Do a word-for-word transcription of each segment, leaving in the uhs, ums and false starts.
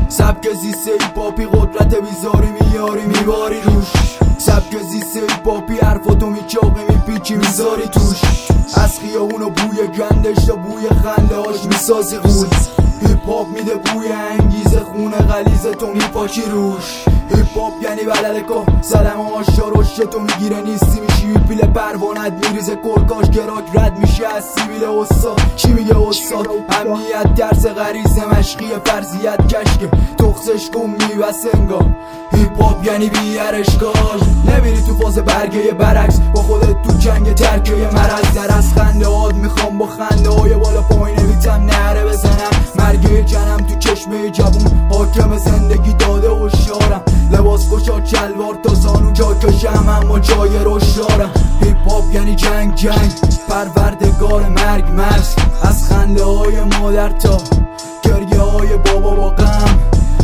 سبک زیسته ای پاپی قدرت بیزاری میاری میباری روش. سبک زیسته ای پاپی حرفاتو میچاقی میپیچی میذاری توش. از خیابون و بوی گندش تا بوی خنده هاش میسازی غول. هیپ هاپ میده بوی انگیزه خونه غلیزه تو میپاچی روش. هیپ هاپ یعنی بلد کار سلم آشا رشته تو میگیره نیستی میشی پیل پروانت میریزه کرکاش گراک رد میشه از سیبیل استاد. چی میگه استاد؟ امنیت درس غریزه مشقی فرضیت کشکه تخصش کن میوست انگار. هیپ هاپ یعنی بیارشگاه نمیری تو فاز برگه برعکس با خودت تو جنگ ترکه مرز. در از خنده هاد میخوام با خنده های بالا پایین نمیتم نهره بزنم. مرگه جنم تو چشمه جوون حاکم زندگی داده و شارم. لباس گشا چلوار تا زانو جا کشم اما جای روش دارم. هیپ هاپ یعنی جنگ جنگ پروردگار مرگ مرز. از خنده های مادر تا گریه های بابا با غم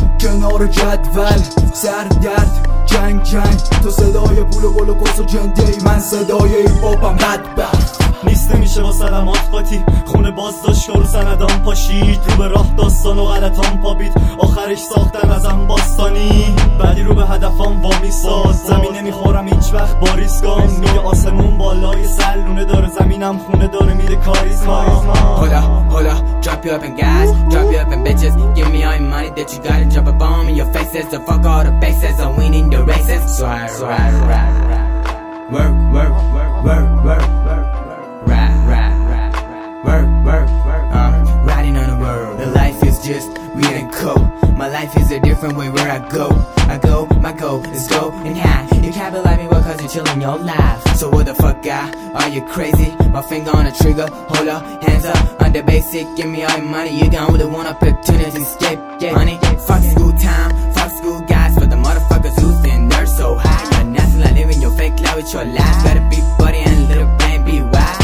کنار جدول سر درد جنگ جنگ. تو صدای پول و گل و کس و جنده ای من صدای هیپ هاپم بدبخت. نیست نمیشه با سلامات قاطی خونه باز داشت رو سندان پاشید. رو به راه داستان و غلطان پابید آخرش ساختن ازم باستانی. بعدی رو به هدفم وامی ساز زمین نمیخورم هیچ وقت با ریسکام. میگه آسمون بالای سلونه داره زمینم خونه داره میده کاریزما. Hold up, hold up, drop you up in guys, drop you up in bitches. Give me all your money that you gotta drop a bomb in your faces. To fuck all the bases, I'm winning the races. Swag, swag, rap, work, work, work, work, work, work. Rap, rap, rap, work, work, work, uh, riding on the world. The life is just weird and cold. My life is a different way where I go. I go, my goal is go and high. You can't believe me because you're chilling your life. So what the fuck, guy? Are you crazy? My finger on the trigger, hold up, hands up. On the basic, give me all your money. You gon' really want opportunity, escape, get money. Fuck school time, fuck school guys. For the motherfuckers who think they're so high. You're nothing like living your fake life with your life. Gotta be buddy and little bang, be wise.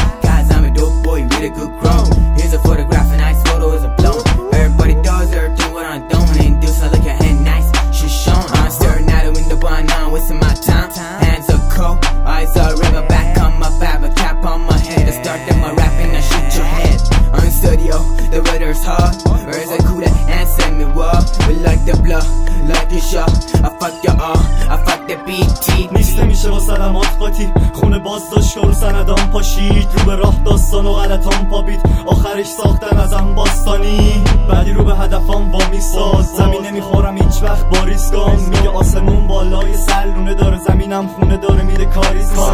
With a good grown. Here's a photograph, a nice photo is a blown. Everybody does everything what I'm doing. And do so look at hand nice, she's shown. I'm staring out the window, but I'm not wasting my time. Hands are cold, eyes are red, my back on my back, a cap on my head. I start them my rapping, I shoot your head. I'm in studio, the weather's hot. Where's a cooler and send me what? We like the blood, like the shot. I fuck your arm, I fuck the B T. نیست نمیشه با سلامات قاطی خونه باز داشت رو سندان پاشید. رو به راه داستان و غلطان پابید آخرش ساختن ازم باستانی. بعدی رو به هدفم وامی ساز زمین نمیخورم هیچ وقت با ریسکام. میگه آسمون بالای سلونه داره زمینم خونه داره میده کاریزما.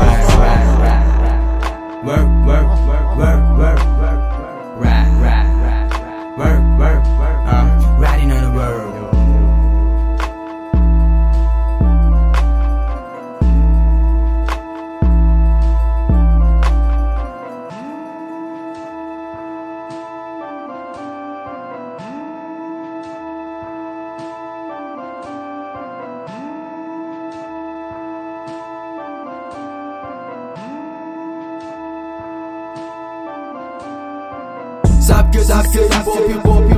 Work, work, work, work, work, work, rap, rap, work, work, work, uh, riding on the world. سبک سبک پاپی پاپی